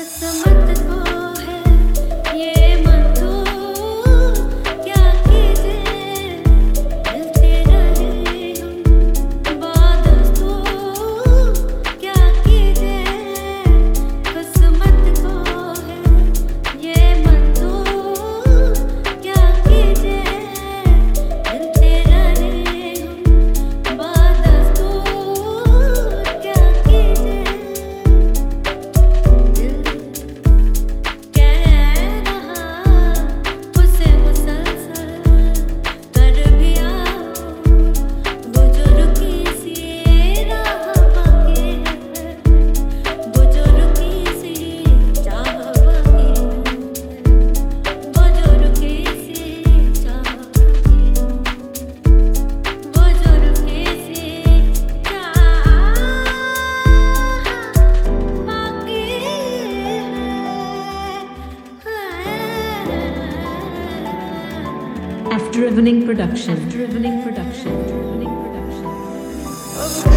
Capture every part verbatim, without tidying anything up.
Drivening Production. Drivening Production. Drivening Production.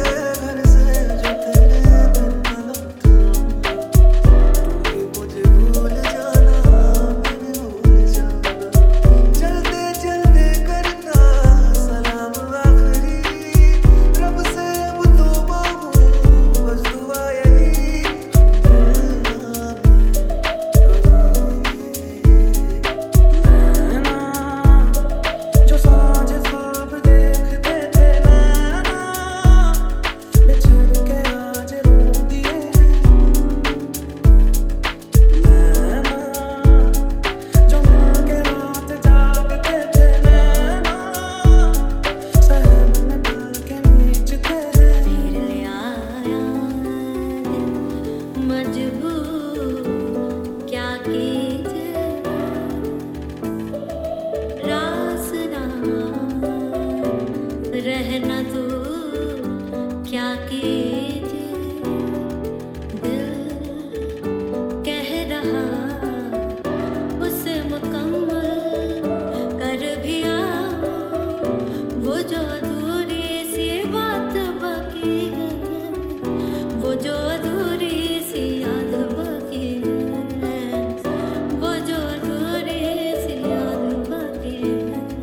रहना तू क्या कीजिए, दिल कह रहा उसे मुकम्मल कर भी आओ, वो जो अधूरी सी बात बाकी है, वो जो अधूरी सी याद बाकी है, वो जो अधूरी सी याद बाकी है।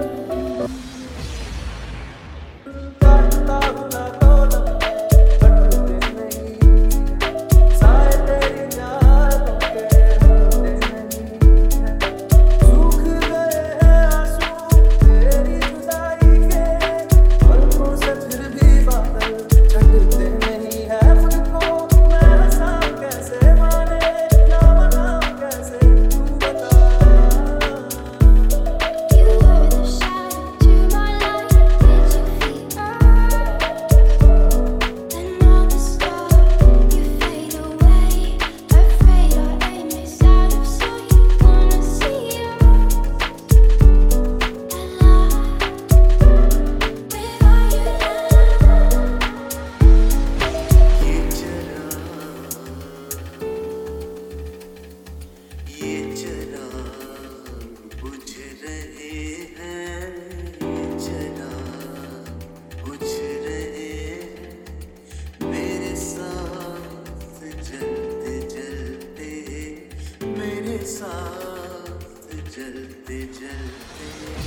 जलते जलते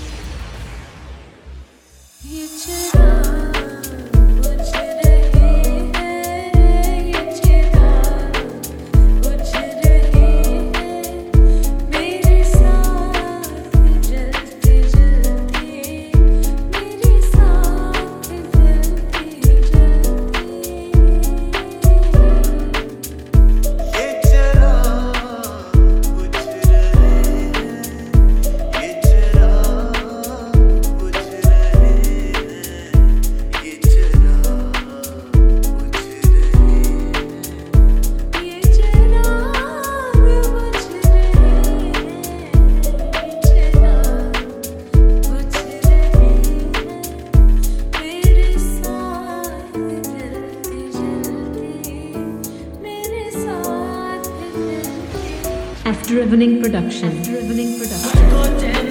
ये चिराग बुझ रहे हैं, ये चिराग बुझ रहे हैं, मेरे साथ जलते जलते, मेरे साथ जलते जलते। ये चिराग बुझ रहे हैं, ये चिराग बुझ रहे हैं, ये चिराग बुझ रहे हैं, ये चिराग बुझ रहे हैं, ये चिराग बुझ रहे हैं, मेरे साथ जलते जलते, मेरे साथ जलते। After Evening Production. After Evening Production. को चैन